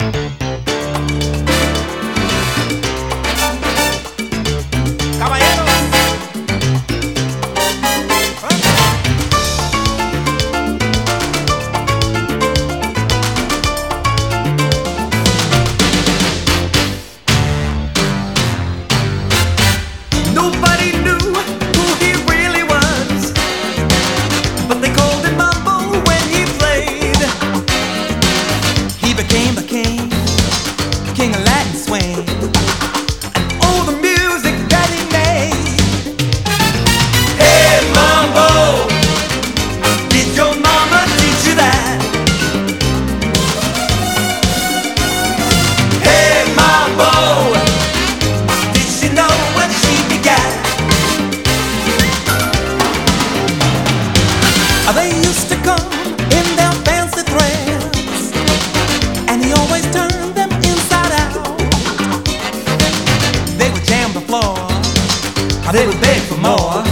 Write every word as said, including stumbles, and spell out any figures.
King of Latin swing, and all the music that he made. Hey Mambo, did your mama teach you that? Hey Mambo, did she know what she begat? They used to come in their fancy threads, and he always turned them inside out. They would jam the floor, or they would beg for more.